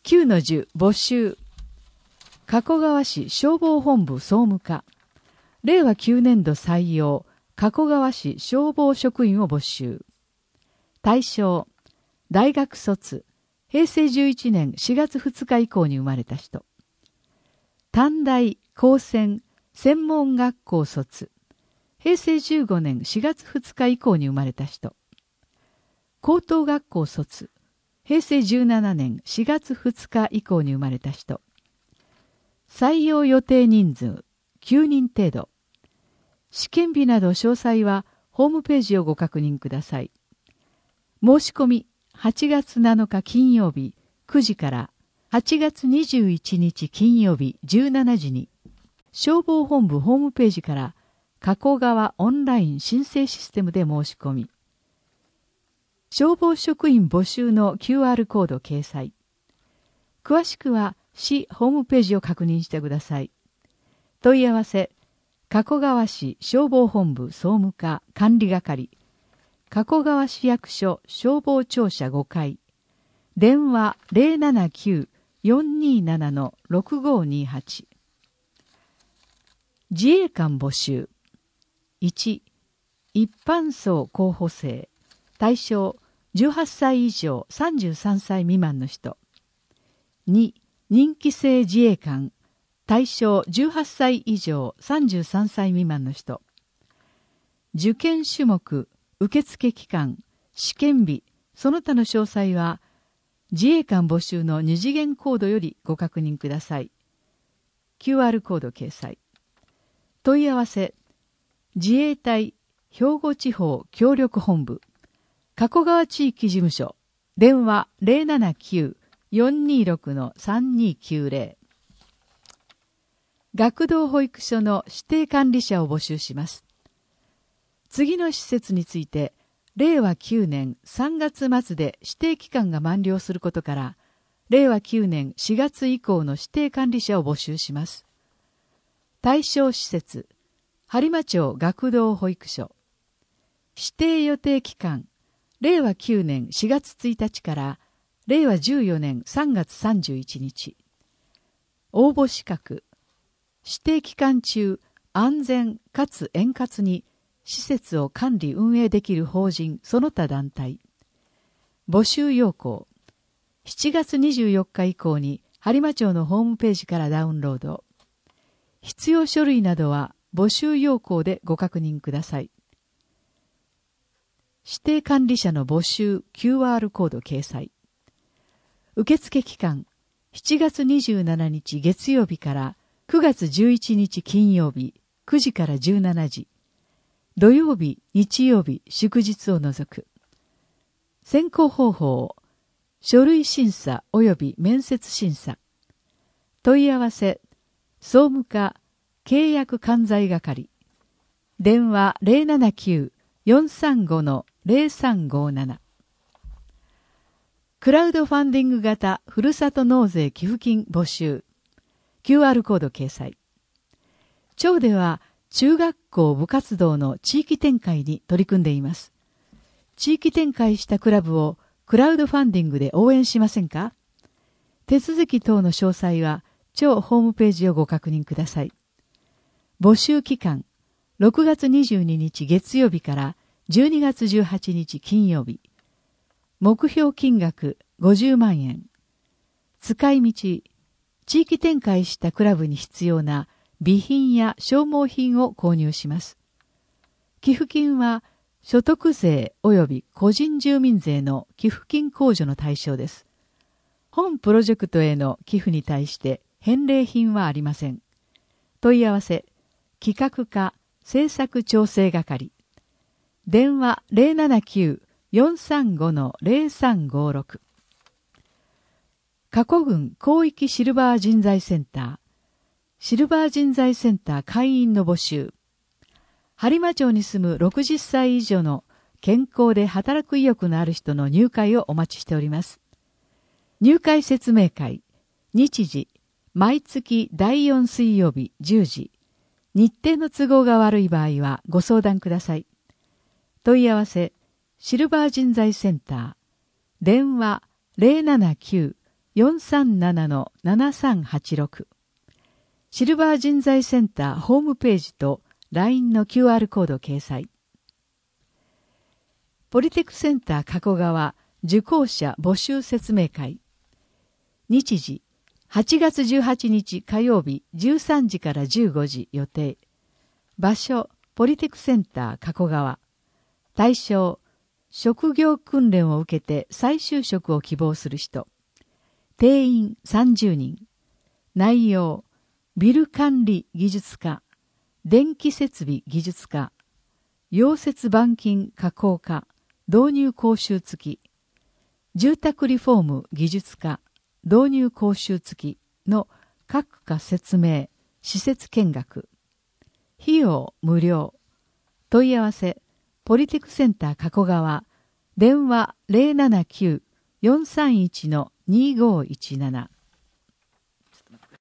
9-10募集。加古川市消防本部総務課。令和9年度採用、加古川市消防職員を募集。対象、大学卒、平成11年4月2日以降に生まれた人。短大、高専、専門学校卒、平成15年4月2日以降に生まれた人。高等学校卒、平成17年4月2日以降に生まれた人。採用予定人数9人程度。試験日など詳細はホームページをご確認ください。申し込み8月7日金曜日9時から8月21日金曜日17時に消防本部ホームページから加古川オンライン申請システムで申し込み。消防職員募集の QR コード掲載。詳しくは市ホームページを確認してください。問い合わせ、加古川市消防本部総務課管理係、加古川市役所消防庁舎5階、電話 079-427-6528。自衛官募集。1、一般層候補生、対象18歳以上33歳未満の人。2、任期制自衛官、対象18歳以上33歳未満の人。受験種目、受付期間、試験日、その他の詳細は、自衛官募集の二次元コードよりご確認ください。QR コード掲載。問い合わせ、自衛隊兵庫地方協力本部、加古川地域事務所、電話 079-426-3290。学童保育所の指定管理者を募集します。次の施設について、令和9年3月末で指定期間が満了することから、令和9年4月以降の指定管理者を募集します。対象施設、播磨町学童保育所。指定予定期間、令和9年4月1日から令和14年3月31日。応募資格、指定期間中、安全かつ円滑に施設を管理運営できる法人その他団体。募集要項、7月24日以降に播磨町のホームページからダウンロード。必要書類などは募集要項でご確認ください。指定管理者の募集 QR コード掲載。受付期間、7月27日月曜日から9月11日金曜日9時から17時。土曜日、日曜日、祝日を除く。選考方法、書類審査及び面接審査。問い合わせ、総務課契約管財係。電話 079-435-0357。クラウドファンディング型ふるさと納税寄付金募集。QR コード掲載。町では中学校部活動の地域展開に取り組んでいます。地域展開したクラブをクラウドファンディングで応援しませんか？手続き等の詳細は町ホームページをご確認ください。募集期間、6月22日月曜日から12月18日金曜日。目標金額50万円。使い道、地域展開したクラブに必要な備品や消耗品を購入します。寄付金は所得税及び個人住民税の寄付金控除の対象です。本プロジェクトへの寄付に対して返礼品はありません。問い合わせ、企画課政策調整係。電話 079-435-0356。加古郡広域シルバー人材センター。シルバー人材センター会員の募集。播磨町に住む60歳以上の健康で働く意欲のある人の入会をお待ちしております。入会説明会、日時、毎月第4水曜日10時。日程の都合が悪い場合はご相談ください。問い合わせ、シルバー人材センター。電話 437-7386。シルバー人材センターホームページと LINE の QR コード掲載。ポリテクセンター加古川受講者募集説明会。日時、8月18日火曜日13時から15時予定。場所、ポリテクセンター加古川。対象、職業訓練を受けて再就職を希望する人。定員30人。内容、ビル管理技術科、電気設備技術科、溶接板金加工科、導入講習付き、住宅リフォーム技術科、導入講習付きの各科説明、施設見学。費用無料。問い合わせ、ポリテクセンター加古川、電話079-431-2517。